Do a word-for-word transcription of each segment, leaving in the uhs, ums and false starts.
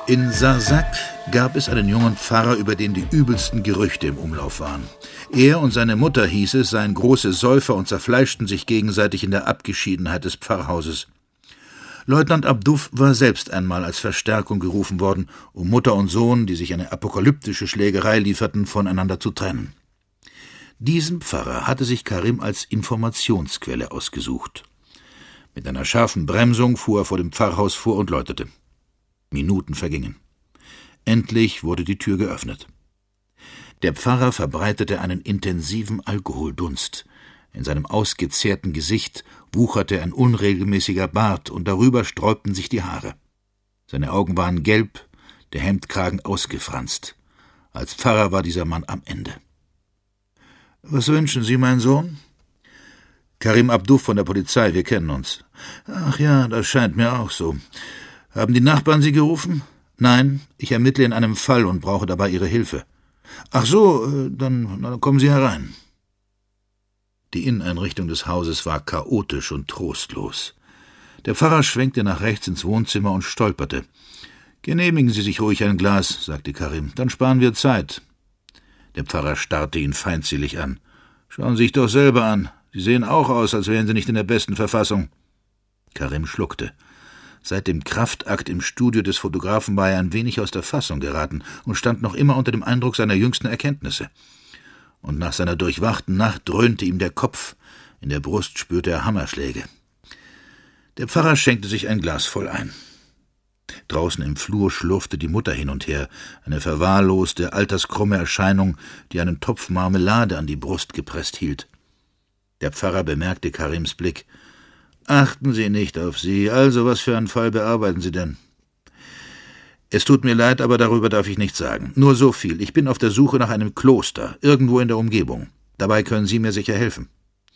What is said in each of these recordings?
In Sarsac gab es einen jungen Pfarrer, über den die übelsten Gerüchte im Umlauf waren. Er und seine Mutter, hieß es, seien große Säufer und zerfleischten sich gegenseitig in der Abgeschiedenheit des Pfarrhauses. Leutnant Abduf war selbst einmal als Verstärkung gerufen worden, um Mutter und Sohn, die sich eine apokalyptische Schlägerei lieferten, voneinander zu trennen. Diesen Pfarrer hatte sich Karim als Informationsquelle ausgesucht. Mit einer scharfen Bremsung fuhr er vor dem Pfarrhaus vor und läutete. Minuten vergingen. Endlich wurde die Tür geöffnet. Der Pfarrer verbreitete einen intensiven Alkoholdunst. In seinem ausgezehrten Gesicht wucherte ein unregelmäßiger Bart und darüber sträubten sich die Haare. Seine Augen waren gelb, der Hemdkragen ausgefranst. Als Pfarrer war dieser Mann am Ende. »Was wünschen Sie, mein Sohn?« »Karim Abduf von der Polizei, wir kennen uns.« »Ach ja, das scheint mir auch so. Haben die Nachbarn Sie gerufen?« »Nein, ich ermittle in einem Fall und brauche dabei Ihre Hilfe.« »Ach so, dann, dann kommen Sie herein.« Die Inneneinrichtung des Hauses war chaotisch und trostlos. Der Pfarrer schwenkte nach rechts ins Wohnzimmer und stolperte. »Genehmigen Sie sich ruhig ein Glas«, sagte Karim, »dann sparen wir Zeit.« Der Pfarrer starrte ihn feindselig an. »Schauen Sie sich doch selber an. Sie sehen auch aus, als wären Sie nicht in der besten Verfassung.« Karim schluckte. Seit dem Kraftakt im Studio des Fotografen war er ein wenig aus der Fassung geraten und stand noch immer unter dem Eindruck seiner jüngsten Erkenntnisse. Und nach seiner durchwachten Nacht dröhnte ihm der Kopf, in der Brust spürte er Hammerschläge. Der Pfarrer schenkte sich ein Glas voll ein. Draußen im Flur schlurfte die Mutter hin und her, eine verwahrloste, alterskrumme Erscheinung, die einen Topf Marmelade an die Brust gepresst hielt. Der Pfarrer bemerkte Karims Blick. »Achten Sie nicht auf sie. Also, was für einen Fall bearbeiten Sie denn?« »Es tut mir leid, aber darüber darf ich nichts sagen. Nur so viel. Ich bin auf der Suche nach einem Kloster, irgendwo in der Umgebung. Dabei können Sie mir sicher helfen.«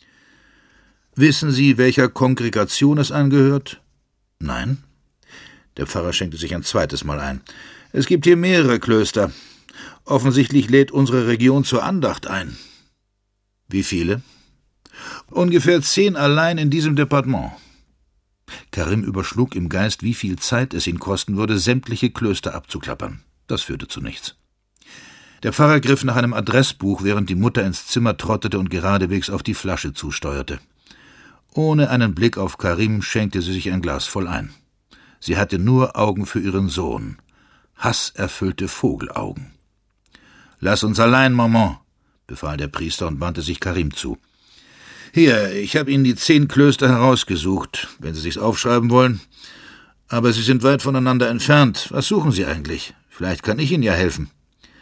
»Wissen Sie, welcher Kongregation es angehört?« »Nein.« Der Pfarrer schenkte sich ein zweites Mal ein. »Es gibt hier mehrere Klöster. Offensichtlich lädt unsere Region zur Andacht ein.« »Wie viele?« »Ungefähr zehn allein in diesem Departement.« Karim überschlug im Geist, wie viel Zeit es ihn kosten würde, sämtliche Klöster abzuklappern. Das führte zu nichts. Der Pfarrer griff nach einem Adressbuch, während die Mutter ins Zimmer trottete und geradewegs auf die Flasche zusteuerte. Ohne einen Blick auf Karim schenkte sie sich ein Glas voll ein. Sie hatte nur Augen für ihren Sohn. Hasserfüllte Vogelaugen. »Lass uns allein, Maman«, befahl der Priester und wandte sich Karim zu. »Hier, ich habe Ihnen die zehn Klöster herausgesucht, wenn Sie sich's aufschreiben wollen. Aber Sie sind weit voneinander entfernt. Was suchen Sie eigentlich? Vielleicht kann ich Ihnen ja helfen.«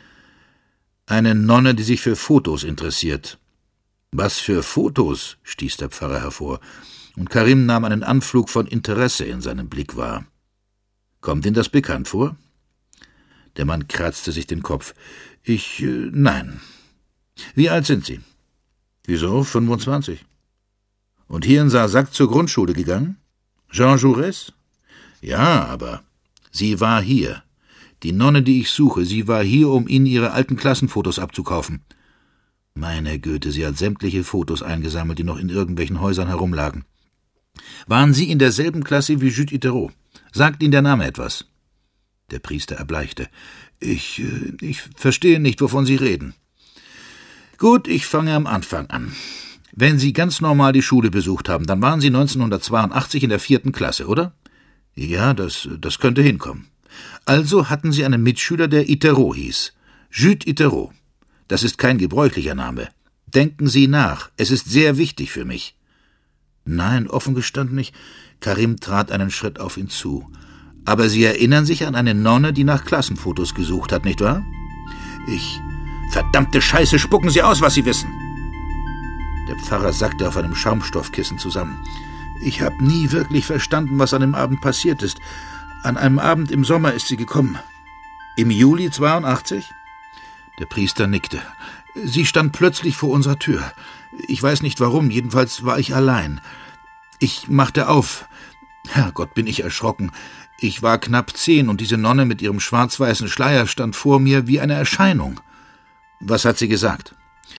»Eine Nonne, die sich für Fotos interessiert.« »Was für Fotos?« stieß der Pfarrer hervor, und Karim nahm einen Anflug von Interesse in seinem Blick wahr. »Kommt Ihnen das bekannt vor?« Der Mann kratzte sich den Kopf. »Ich, äh, nein.« »Wie alt sind Sie?« »Wieso, fünfundzwanzig.« »Und hier in Sarsac zur Grundschule gegangen? Jean Jaurès?« »Ja, aber sie war hier. Die Nonne, die ich suche, sie war hier, um Ihnen Ihre alten Klassenfotos abzukaufen.« Meine Güte, sie hat sämtliche Fotos eingesammelt, die noch in irgendwelchen Häusern herumlagen. »Waren Sie in derselben Klasse wie Jules Itereau? Sagt Ihnen der Name etwas?« Der Priester erbleichte. »Ich, ich verstehe nicht, wovon Sie reden.« »Gut, ich fange am Anfang an. Wenn Sie ganz normal die Schule besucht haben, dann waren Sie neunzehnhundertzweiundachtzig in der vierten Klasse, oder?« »Ja, das, das könnte hinkommen.« »Also hatten Sie einen Mitschüler, der Itereau hieß. Jules Itereau. Das ist kein gebräuchlicher Name. Denken Sie nach, es ist sehr wichtig für mich.« »Nein, offen gestanden nicht.« Karim trat einen Schritt auf ihn zu. »Aber Sie erinnern sich an eine Nonne, die nach Klassenfotos gesucht hat, nicht wahr?« »Ich... Verdammte Scheiße, spucken Sie aus, was Sie wissen!« Der Pfarrer sackte auf einem Schaumstoffkissen zusammen. »Ich habe nie wirklich verstanden, was an dem Abend passiert ist. An einem Abend im Sommer ist sie gekommen.« »Im Juli zweiundachtzig?« Der Priester nickte. »Sie stand plötzlich vor unserer Tür. Ich weiß nicht warum, jedenfalls war ich allein. Ich machte auf. Herrgott, bin ich erschrocken. Ich war knapp zehn und diese Nonne mit ihrem schwarz-weißen Schleier stand vor mir wie eine Erscheinung.« »Was hat sie gesagt?«